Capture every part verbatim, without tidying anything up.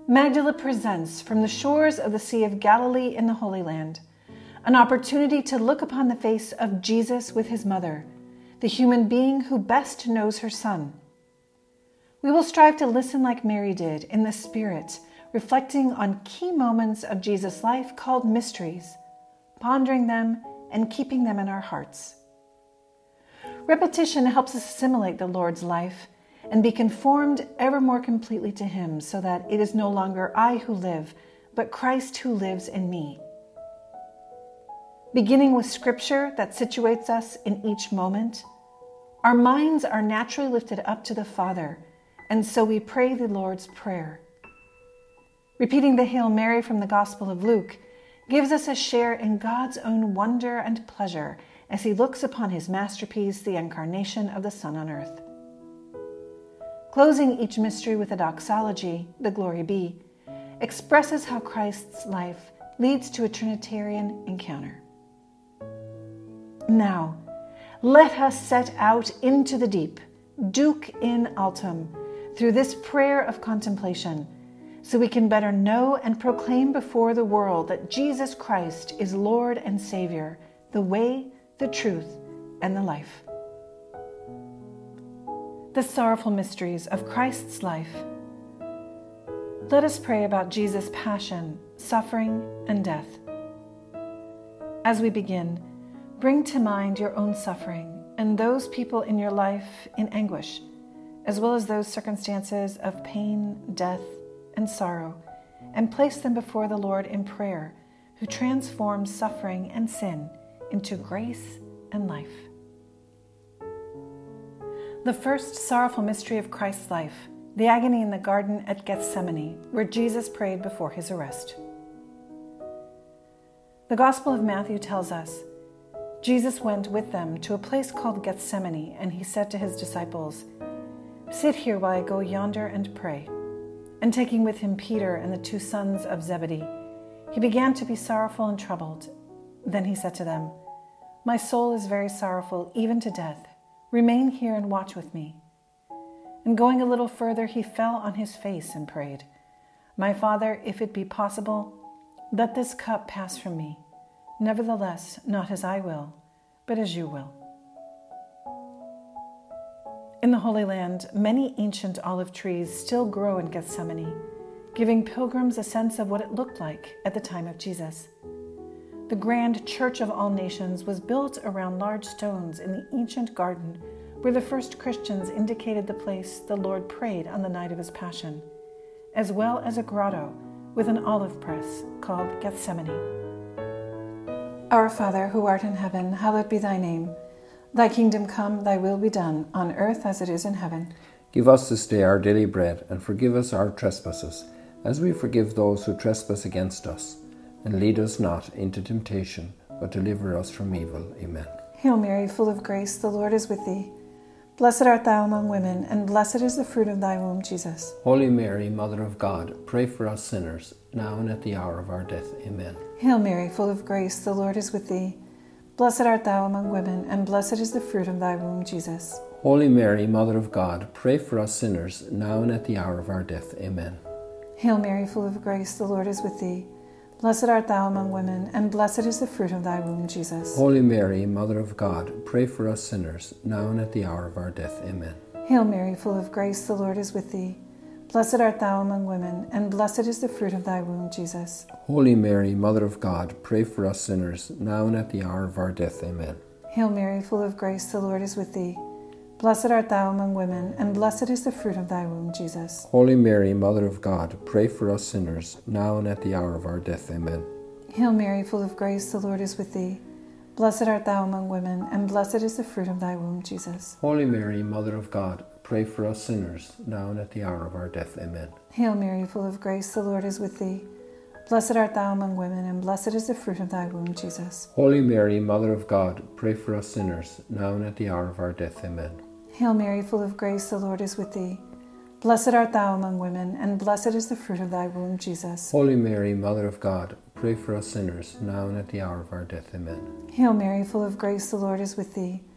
Magdala presents from the shores of the Sea of Galilee in the Holy Land an opportunity to look upon the face of Jesus with his mother, the human being who best knows her Son. We will strive to listen like Mary did in the Spirit, reflecting on key moments of Jesus' life called mysteries, pondering them and keeping them in our hearts. Repetition helps us assimilate the Lord's life and be conformed ever more completely to him, so that it is no longer I who live, but Christ who lives in me. Beginning with scripture that situates us in each moment, our minds are naturally lifted up to the Father, and so we pray the Lord's Prayer. Repeating the Hail Mary from the Gospel of Luke gives us a share in God's own wonder and pleasure as he looks upon his masterpiece, the incarnation of the Son on earth. Closing each mystery with a doxology, the Glory Be, expresses how Christ's life leads to a Trinitarian encounter. Now, let us set out into the deep, duc in altum, through this prayer of contemplation, so we can better know and proclaim before the world that Jesus Christ is Lord and Savior, the way, the truth, and the life. The sorrowful mysteries of Christ's life. Let us pray about Jesus' passion, suffering, and death. As we begin, bring to mind your own suffering and those people in your life in anguish, as well as those circumstances of pain, death, and sorrow, and place them before the Lord in prayer, who transforms suffering and sin into grace and life. The first sorrowful mystery of Christ's life, the agony in the garden at Gethsemane, where Jesus prayed before his arrest. The Gospel of Matthew tells us, Jesus went with them to a place called Gethsemane, and he said to his disciples, "Sit here while I go yonder and pray." And taking with him Peter and the two sons of Zebedee, he began to be sorrowful and troubled. Then he said to them, "My soul is very sorrowful, even to death. Remain here and watch with me." And going a little further, he fell on his face and prayed, "My Father, if it be possible, let this cup pass from me. Nevertheless, not as I will, but as you will." In the Holy Land, many ancient olive trees still grow in Gethsemane, giving pilgrims a sense of what it looked like at the time of Jesus. The grand Church of All Nations was built around large stones in the ancient garden where the first Christians indicated the place the Lord prayed on the night of his Passion, as well as a grotto with an olive press called Gethsemane. Our Father, who art in heaven, hallowed be thy name. Thy kingdom come, thy will be done, on earth as it is in heaven. Give us this day our daily bread, and forgive us our trespasses, as we forgive those who trespass against us. And lead us not into temptation, but deliver us from evil. Amen. Hail Mary, full of grace, the Lord is with thee. Blessed art thou among women, and blessed is the fruit of thy womb, Jesus. Holy Mary, Mother of God, pray for us sinners, now and at the hour of our death. Amen. Hail Mary, full of grace, the Lord is with thee. Blessed art thou among women, and blessed is the fruit of thy womb, Jesus. Holy Mary, Mother of God, pray for us sinners, now and at the hour of our death. Amen. Hail Mary, full of grace, the Lord is with thee. Blessed art thou among women, and blessed is the fruit of thy womb, Jesus. Holy Mary, Mother of God, pray for us sinners, now and at the hour of our death. Amen. Hail Mary, full of grace, the Lord is with thee. Blessed art thou among women, and blessed is the fruit of thy womb, Jesus. Holy Mary, Mother of God, pray for us sinners, now and at the hour of our death. Amen. Hail Mary, full of grace, the Lord is with thee. Blessed art thou among women, and blessed is the fruit of thy womb, Jesus. Holy Mary, Mother of God, pray for us sinners, now and at the hour of our death. Amen. Hail Mary, full of grace, the Lord is with thee. Blessed art thou among women, and blessed is the fruit of thy womb, Jesus. Holy Mary, Mother of God, pray for us sinners, now and at the hour of our death. Amen. Hail Mary, full of grace, the Lord is with thee. Blessed art thou among women, and blessed is the fruit of thy womb, Jesus. Holy Mary, Mother of God, pray for us sinners, now and at the hour of our death. Amen. Hail Mary, full of grace, the Lord is with thee. Blessed art thou among women, and blessed is the fruit of thy womb, Jesus. Holy Mary, Mother of God, pray for us sinners, now and at the hour of our death. Amen. Hail Mary, full of grace, the Lord is with thee.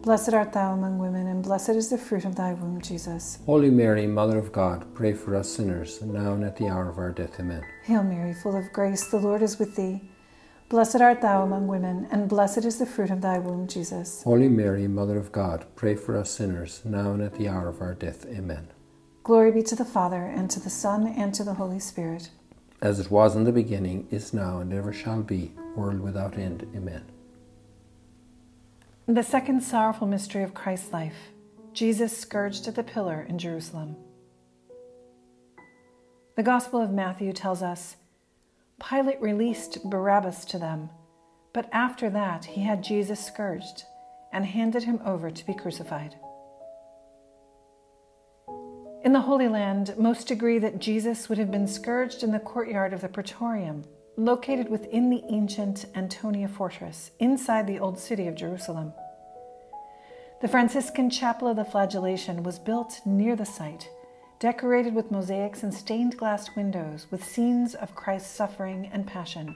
Blessed art thou among women, and blessed is the fruit of thy womb, Jesus. Holy Mary, Mother of God, pray for us sinners, now and at the hour of our death. Amen. Hail Mary, full of grace, the Lord is with thee. Blessed art thou among women, and blessed is the fruit of thy womb, Jesus. Holy Mary, Mother of God, pray for us sinners, now and at the hour of our death. Amen. Glory be to the Father, and to the Son, and to the Holy Spirit. As it was in the beginning, is now, and ever shall be, world without end. Amen. The second sorrowful mystery of Christ's life, Jesus scourged at the pillar in Jerusalem. The Gospel of Matthew tells us, Pilate released Barabbas to them, but after that he had Jesus scourged and handed him over to be crucified. In the Holy Land, most agree that Jesus would have been scourged in the courtyard of the Praetorium, located within the ancient Antonia fortress, inside the old city of Jerusalem. The Franciscan Chapel of the Flagellation was built near the site, decorated with mosaics and stained glass windows with scenes of Christ's suffering and passion.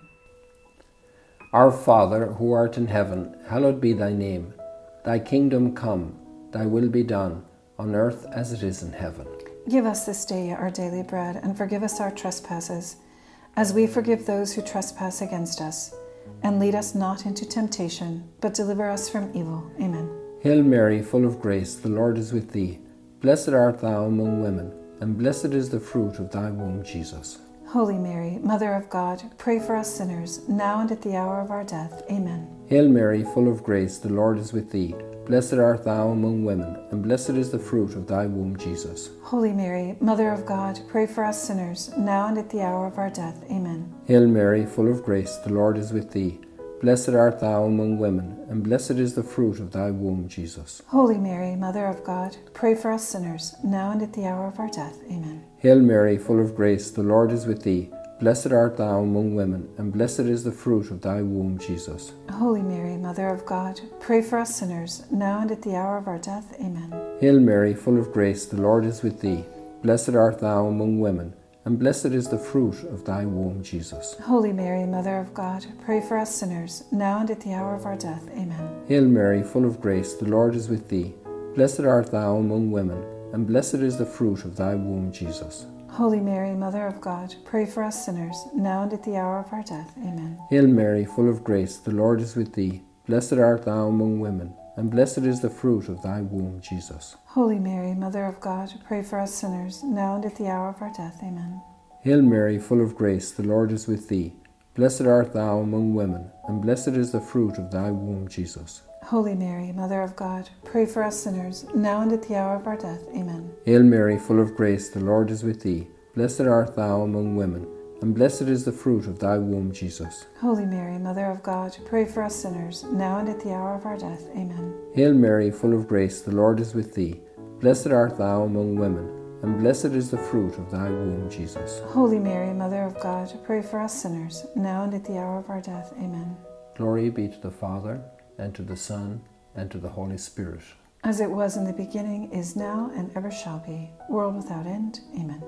Our Father, who art in heaven, hallowed be thy name. Thy kingdom come, thy will be done, on earth as it is in heaven. Give us this day our daily bread, and forgive us our trespasses, as we forgive those who trespass against us. And lead us not into temptation, but deliver us from evil. Amen. Hail Mary, full of grace, the Lord is with thee. Blessed art thou among women, and blessed is the fruit of thy womb, Jesus. Holy Mary, Mother of God, pray for us sinners, now and at the hour of our death. Amen. Hail Mary, full of grace, the Lord is with thee. Blessed art thou among women, and blessed is the fruit of thy womb, Jesus. Holy Mary, Mother of God, pray for us sinners, now and at the hour of our death. Amen. Hail Mary, full of grace, the Lord is with thee. Blessed art thou among women, and blessed is the fruit of thy womb, Jesus. Holy Mary, Mother of God, pray for us sinners, now and at the hour of our death. Amen. Hail Mary, full of grace, the Lord is with thee. Blessed art thou among women, and blessed is the fruit of thy womb, Jesus. Holy Mary, Mother of God, pray for us sinners, now and at the hour of our death. Amen. Hail Mary, full of grace, the Lord is with thee. Blessed art thou among women, and blessed is the fruit of thy womb, Jesus. Holy Mary, Mother of God, pray for us sinners, now and at the hour of our death. Amen. Hail Mary, full of grace, the Lord is with thee. Blessed art thou among women, and blessed is the fruit of thy womb, Jesus. Holy Mary, Mother of God, pray for us sinners, now and at the hour of our death. Amen. Hail Mary, full of grace, the Lord is with thee. Blessed art thou among women, and blessed is the fruit of thy womb, Jesus. Holy Mary, Mother of God, pray for us sinners, now and at the hour of our death. Amen. Hail Mary, full of grace, the Lord is with thee. Blessed art thou among women, and blessed is the fruit of thy womb, Jesus. Holy Mary, Mother of God, pray for us sinners, now and at the hour of our death. Amen. Hail Mary, full of grace, the Lord is with thee. Blessed art thou among women, and blessed is the fruit of thy womb, Jesus. Holy Mary, Mother of God, pray for us sinners, now and at the hour of our death. Amen. Hail Mary, full of grace, the Lord is with thee. Blessed art thou among women, and blessed is the fruit of thy womb, Jesus. Holy Mary, Mother of God, pray for us sinners, now and at the hour of our death. Amen. Glory be to the Father, and to the Son, and to the Holy Spirit. As it was in the beginning, is now, and ever shall be, world without end. Amen.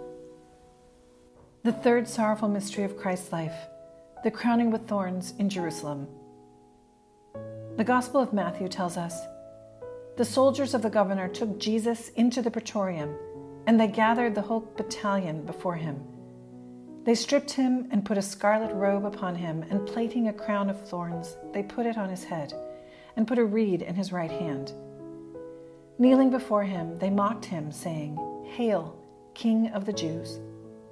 The third sorrowful mystery of Christ's life, the crowning with thorns in Jerusalem. The Gospel of Matthew tells us, the soldiers of the governor took Jesus into the Praetorium, and they gathered the whole battalion before him. They stripped him and put a scarlet robe upon him, and plaiting a crown of thorns, they put it on his head, and put a reed in his right hand. Kneeling before him, they mocked him, saying, "Hail, King of the Jews!"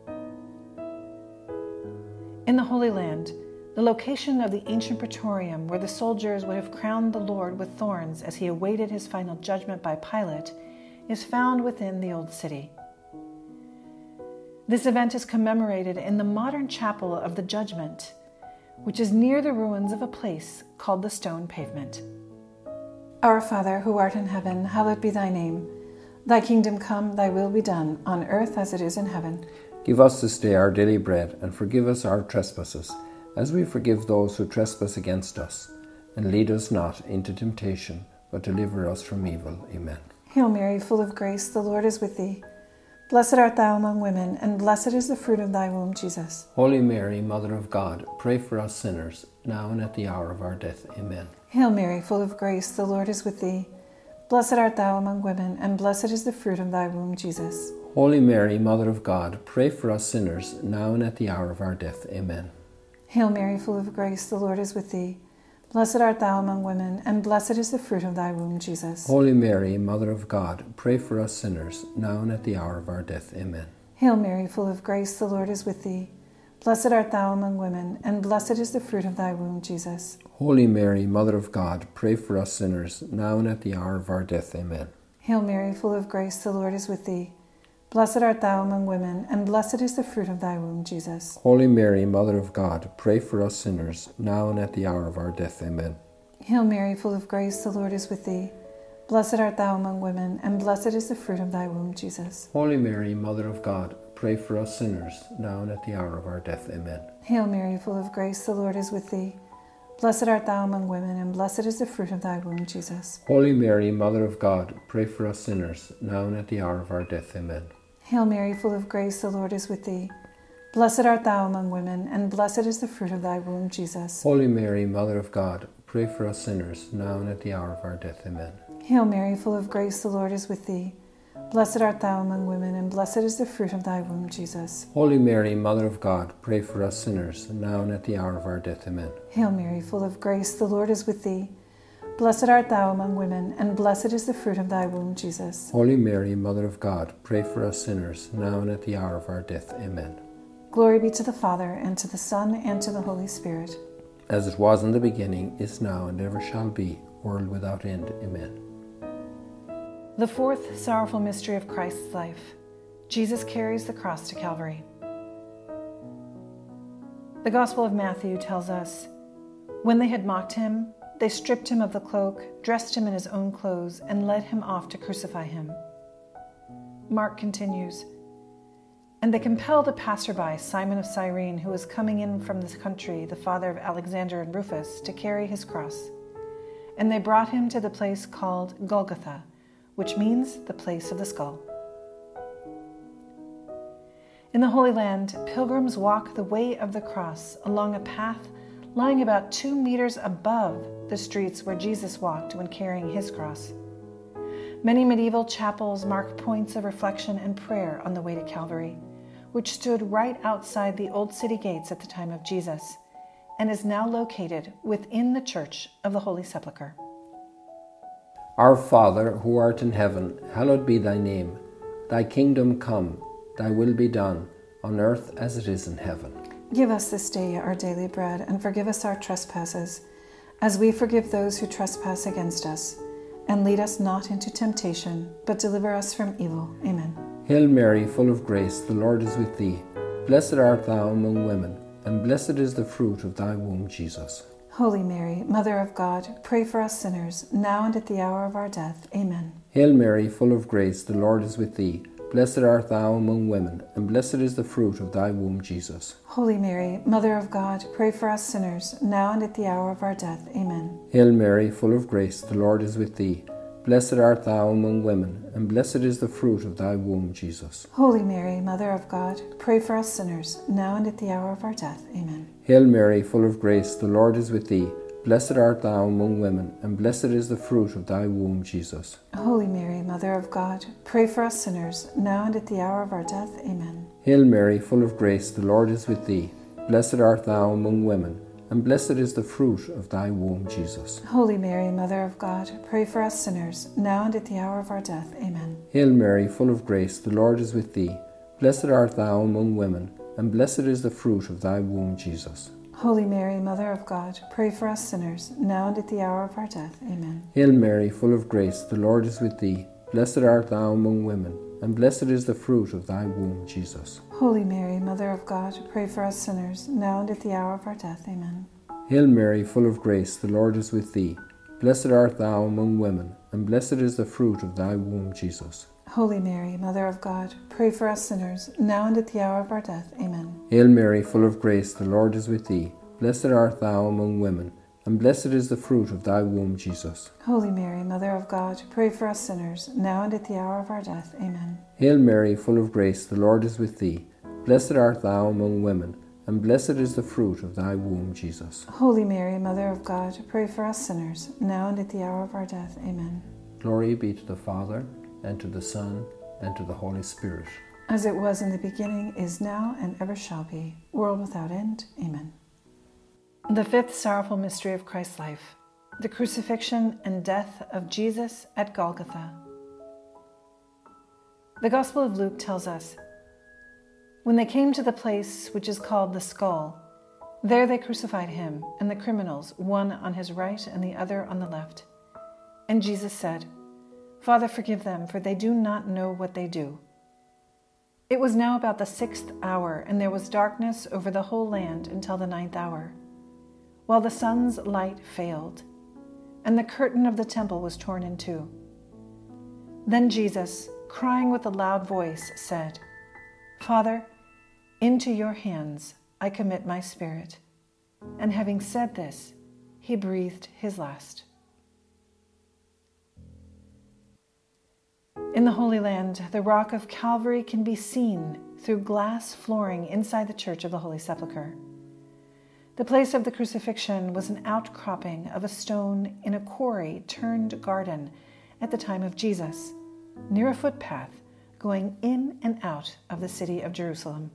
In the Holy Land, the location of the ancient Praetorium, where the soldiers would have crowned the Lord with thorns as he awaited his final judgment by Pilate, is found within the Old City. This event is commemorated in the modern Chapel of the Judgment, which is near the ruins of a place called the Stone Pavement. Our Father, who art in heaven, hallowed be thy name. Thy kingdom come, thy will be done, on earth as it is in heaven. Give us this day our daily bread, and forgive us our trespasses, as we forgive those who trespass against us. And lead us not into temptation, but deliver us from evil. Amen. Hail Mary, full of grace, the Lord is with thee. Blessed art thou among women, and blessed is the fruit of thy womb, Jesus. Holy Mary, Mother of God, pray for us sinners, now and at the hour of our death. Amen. Hail Mary, full of grace, the Lord is with thee. Blessed art thou among women, and blessed is the fruit of thy womb, Jesus. Holy Mary, Mother of God, pray for us sinners, now and at the hour of our death. Amen. Hail Mary, full of grace, the Lord is with thee. Blessed art thou among women, and blessed is the fruit of thy womb, Jesus. Holy Mary, Mother of God, pray for us sinners, now and at the hour of our death. Amen. Hail Mary, full of grace, the Lord is with thee. Blessed art thou among women, and blessed is the fruit of thy womb, Jesus. Holy Mary, Mother of God, pray for us sinners, now and at the hour of our death. Amen. Hail Mary, full of grace, the Lord is with thee. Blessed art thou among women, and blessed is the fruit of thy womb, Jesus. Holy Mary, Mother of God, pray for us sinners, now and at the hour of our death. Amen. Hail Mary, full of grace, the Lord is with thee. Blessed art thou among women, and blessed is the fruit of thy womb, Jesus. Holy Mary, Mother of God, pray for us sinners, now and at the hour of our death. Amen. Hail Mary, full of grace, the Lord is with thee. Blessed art thou among women, and blessed is the fruit of thy womb, Jesus. Holy Mary, Mother of God, pray for us sinners, now and at the hour of our death. Amen. Hail Mary, full of grace, the Lord is with thee. Blessed art thou among women, and blessed is the fruit of thy womb, Jesus. Holy Mary, Mother of God, pray for us sinners, now and at the hour of our death. Amen. Hail Mary, full of grace, the Lord is with thee. Blessed art thou among women, and blessed is the fruit of thy womb, Jesus. Holy Mary, Mother of God, pray for us sinners, now and at the hour of our death. Amen. Hail Mary, full of grace, the Lord is with thee. Blessed art thou among women, and blessed is the fruit of thy womb, Jesus. Holy Mary, Mother of God, pray for us sinners, now and at the hour of our death. Amen. Glory be to the Father, and to the Son, and to the Holy Spirit. As it was in the beginning, is now, and ever shall be, world without end. Amen. The fourth sorrowful mystery of Christ's life. Jesus carries the cross to Calvary. The Gospel of Matthew tells us, when they had mocked him, they stripped him of the cloak, dressed him in his own clothes, and led him off to crucify him. Mark continues, and they compelled a passerby, Simon of Cyrene, who was coming in from the country, the father of Alexander and Rufus, to carry his cross. And they brought him to the place called Golgotha, which means the place of the skull. In the Holy Land, pilgrims walk the way of the cross along a path lying about two meters above the streets where Jesus walked when carrying his cross. Many medieval chapels mark points of reflection and prayer on the way to Calvary, which stood right outside the old city gates at the time of Jesus, and is now located within the Church of the Holy Sepulchre. Our Father, who art in heaven, hallowed be thy name. Thy kingdom come, thy will be done, on earth as it is in heaven. Give us this day our daily bread, and forgive us our trespasses, as we forgive those who trespass against us. And lead us not into temptation, but deliver us from evil. Amen. Hail Mary, full of grace, the Lord is with thee. Blessed art thou among women, and blessed is the fruit of thy womb, Jesus. Holy Mary, Mother of God, pray for us sinners, now and at the hour of our death. Amen. Hail Mary, full of grace, the Lord is with thee. Blessed art thou among women, and blessed is the fruit of thy womb, Jesus. Holy Mary, Mother of God, pray for us sinners, now and at the hour of our death. Amen. Hail Mary, full of grace, the Lord is with thee. Blessed art thou among women, and blessed is the fruit of thy womb, Jesus. Holy Mary, Mother of God, pray for us sinners, now and at the hour of our death. Amen. Hail Mary, full of grace, the Lord is with thee. Blessed art thou among women, and blessed is the fruit of thy womb, Jesus. Holy Mary, Mother of God, pray for us sinners, now and at the hour of our death. Amen. Hail Mary, full of grace, the Lord is with thee. Blessed art thou among women, and blessed is the fruit of thy womb, Jesus. Holy Mary, Mother of God, pray for us sinners, now and at the hour of our death. Amen. Hail Mary, full of grace, the Lord is with thee. Blessed art thou among women, and blessed is the fruit of thy womb, Jesus. Holy Mary, Mother of God, pray for us sinners, now and at the hour of our death. Amen. Hail Mary, full of grace, the Lord is with thee. Blessed art thou among women, and blessed is the fruit of thy womb, Jesus. Holy Mary, Mother of God, pray for us sinners, now and at the hour of our death. Amen. Hail Mary, full of grace, the Lord is with thee. Blessed art thou among women, and blessed is the fruit of thy womb, Jesus. Holy Mary, Mother of God, pray for us sinners, now and at the hour of our death. Amen. Hail Mary, full of grace, the Lord is with thee. Blessed art thou among women, and blessed is the fruit of thy womb, Jesus. Holy Mary, Mother of God, pray for us sinners, now and at the hour of our death. Amen. Hail Mary, full of grace, the Lord is with thee. Blessed art thou among women, and blessed is the fruit of thy womb, Jesus. Holy Mary, Mother of God, pray for us sinners, now and at the hour of our death. Amen. Glory be to the Father, and to the Son, and to the Holy Spirit. As it was in the beginning, is now, and ever shall be, world without end. Amen. The fifth sorrowful mystery of Christ's life, the crucifixion and death of Jesus at Golgotha. The Gospel of Luke tells us, when they came to the place which is called the Skull, there they crucified him and the criminals, one on his right and the other on the left. And Jesus said, Father, forgive them, for they do not know what they do. It was now about the sixth hour, and there was darkness over the whole land until the ninth hour, while the sun's light failed, and the curtain of the temple was torn in two. Then Jesus, crying with a loud voice, said, Father, into your hands I commit my spirit. And having said this, he breathed his last. In the Holy Land, the rock of Calvary can be seen through glass flooring inside the Church of the Holy Sepulchre. The place of the crucifixion was an outcropping of a stone in a quarry turned garden at the time of Jesus, near a footpath going in and out of the city of Jerusalem.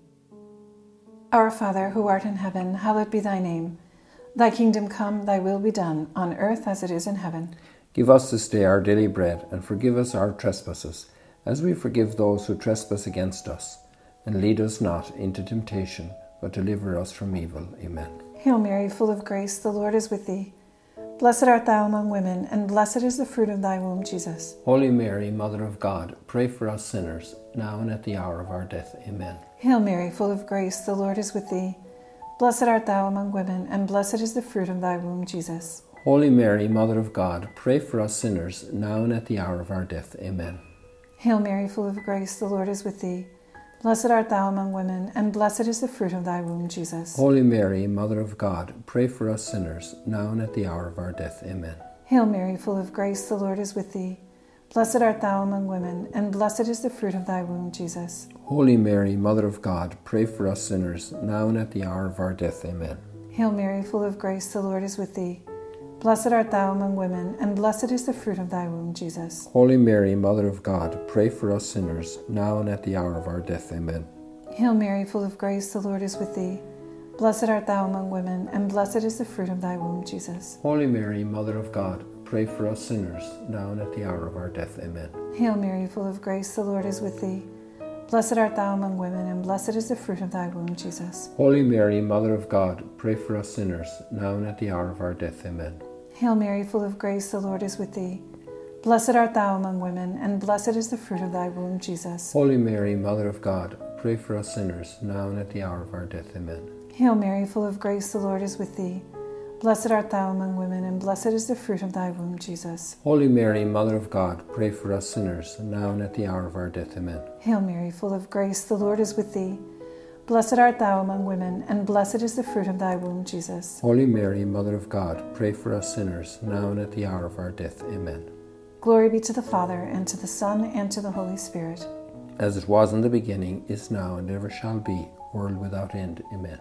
Our Father, who art in heaven, hallowed be thy name. Thy kingdom come, thy will be done, on earth as it is in heaven. Give us this day our daily bread, and forgive us our trespasses, as we forgive those who trespass against us. And lead us not into temptation, but deliver us from evil. Amen. Hail Mary, full of grace, the Lord is with thee. Blessed art thou among women, and blessed is the fruit of thy womb, Jesus. Holy Mary, Mother of God, pray for us sinners, now and at the hour of our death. Amen. Hail Mary, full of grace, the Lord is with thee. Blessed art thou among women, and blessed is the fruit of thy womb, Jesus. Holy Mary, Mother of God, pray for us sinners, now and at the hour of our death. Amen. Hail Mary, full of grace, the Lord is with thee. Blessed art thou among women, and blessed is the fruit of thy womb, Jesus. Holy Mary, Mother of God, pray for us sinners, now and at the hour of our death. Amen. Hail Mary, full of grace, the Lord is with thee. Blessed art thou among women, and blessed is the fruit of thy womb, Jesus. Holy Mary, Mother of God, pray for us sinners, now and at the hour of our death. Amen. Hail Mary, full of grace, the Lord is with thee. Blessed art thou among women, and blessed is the fruit of thy womb, Jesus. Holy Mary, Mother of God, pray for us sinners, now and at the hour of our death. Amen. Hail Mary, full of grace, the Lord is with thee. Blessed art thou among women, and blessed is the fruit of thy womb, Jesus. Holy Mary, Mother of God, pray for us sinners, now and at the hour of our death. Amen. Hail Mary, full of grace, the Lord is with thee. Blessed art thou among women, and blessed is the fruit of thy womb, Jesus. Holy Mary, Mother of God, pray for us sinners, now and at the hour of our death. Amen. Hail Mary, full of grace, the Lord is with thee. Blessed art thou among women, and blessed is the fruit of thy womb, Jesus. Holy Mary, Mother of God, pray for us sinners, now and at the hour of our death. Amen. Hail Mary, full of grace, the Lord is with thee. Blessed art thou among women, and blessed is the fruit of thy womb, Jesus. Holy Mary, Mother of God, pray for us sinners, now and at the hour of our death. Amen. Hail Mary, full of grace, the Lord is with thee. Blessed art thou among women, and blessed is the fruit of thy womb, Jesus. Holy Mary, Mother of God, pray for us sinners, now and at the hour of our death. Amen. Glory be to the Father, and to the Son, and to the Holy Spirit. As it was in the beginning, is now, and ever shall be, world without end. Amen.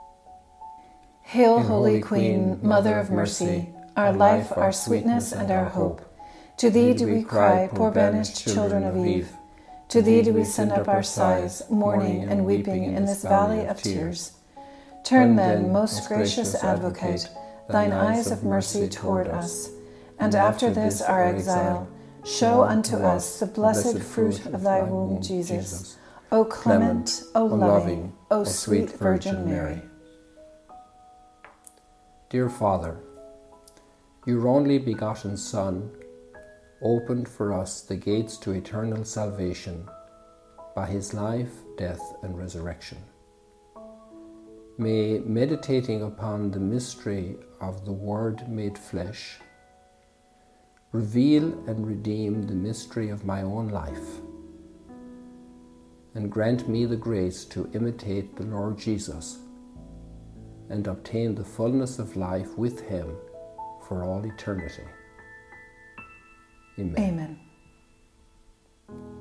Hail, Holy Queen, Mother of mercy, our life, our sweetness, and our hope. To thee do we cry, poor banished children of Eve. To thee do we send up our sighs, mourning and weeping in this valley of tears. Turn then, most gracious Advocate, thine eyes of mercy toward us, and after this our exile, show unto us the blessed fruit of thy womb, Jesus. O clement, O loving, O sweet Virgin Mary. Dear Father, your only begotten Son opened for us the gates to eternal salvation by his life, death, and resurrection. May, meditating upon the mystery of the Word made flesh, reveal and redeem the mystery of my own life, and grant me the grace to imitate the Lord Jesus and obtain the fullness of life with him for all eternity. Amen. Amen.